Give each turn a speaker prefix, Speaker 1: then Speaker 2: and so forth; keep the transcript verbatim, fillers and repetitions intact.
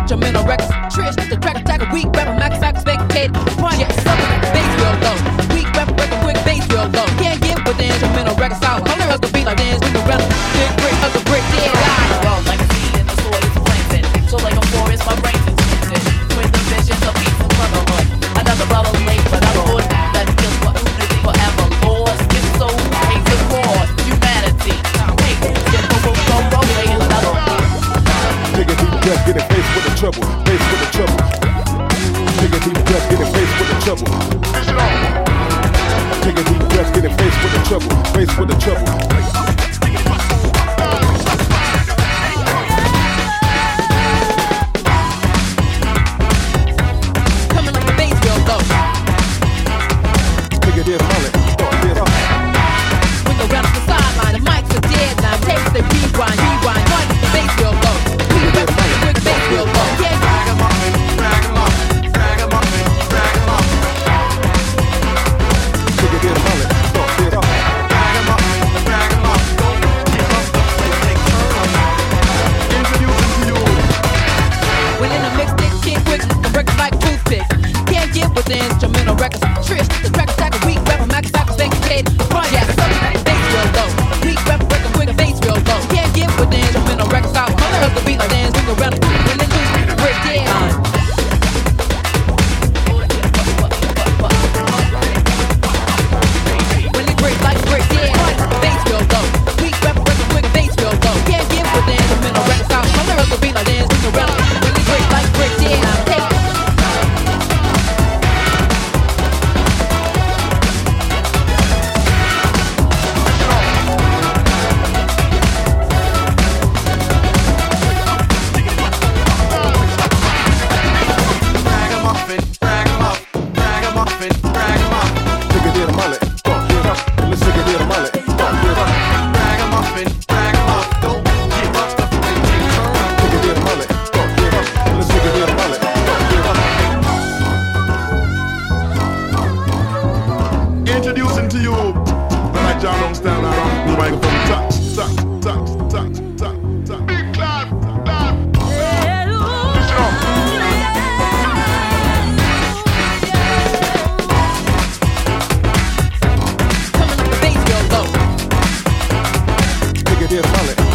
Speaker 1: instrumental records. Trish, the track attack, a weak rapper, max facts, vacated. Project, something like the bass real low. Weak rapper, record, quick bass real low. Can't get with the instrumental records out. My lyrics could be like dance, we can run. Big brick, of the brick, yeah, live.
Speaker 2: Well, like a seed in the soil is planted. So like a forest, my brain's extended. With the visions of peaceful brotherhood. Another brother late, but another hood that feels for unity forever. Lost, it's so hate the cause. Humanity. Hate, get go, go, go, go, lay another.
Speaker 3: Take a deep breath, get it faced with the trouble, faced with the trouble. Take a deep breath, get it faced with the trouble. Take a deep breath, get it faced with the trouble, faced with the trouble.
Speaker 1: Coming like the bass real low.
Speaker 3: Take a deep mullet, start it up.
Speaker 1: Swing around the sideline, the mics are dead now. Tapes they rewind, rewind. One, the bass real low. Weak rapper, record, quick bass real low. Yeah,
Speaker 4: Drag 'em up, drag 'em up, drag 'em up, drag 'em up.
Speaker 3: Take a deep mullet, start it up.
Speaker 4: Drag 'em up, drag 'em up. Keep up the place, take turn. Introducing to you.
Speaker 1: when in a mixtape, kid quick, the record like toothpicks. Can't get with the instrumental records. Trish, the track attack, a weak rapper, max facts, vacated. Project, something like the bass real low. Weak rapper, record, quick bass real low. Can't get with the instrumental records out. My lyrics could be like dance, we can run. When they lose, break down. When they break like break down, bass real low. Weak rapper, record, quick bass real low. Can't get with the instrumental records out. My lyrics could be like dance, we can run. When they break like break down, take it.
Speaker 4: Drag 'em up and drag 'em up, drag 'em up and drag 'em up.
Speaker 3: Take a deep mullet, start it up. Let's take a deep mullet, start it up.
Speaker 4: Drag 'em up and drag 'em up. Don't keep up the place, take turn.
Speaker 3: Take a deep mullet, start it up. Let's take a deep mullet, start it up.
Speaker 4: Introducing to you the night John Long style out on the microphone. Touch, touch, touch, touch, touch, touch. Big clap, clap.
Speaker 1: Coming like the bass real low.
Speaker 3: Take a deep mullet,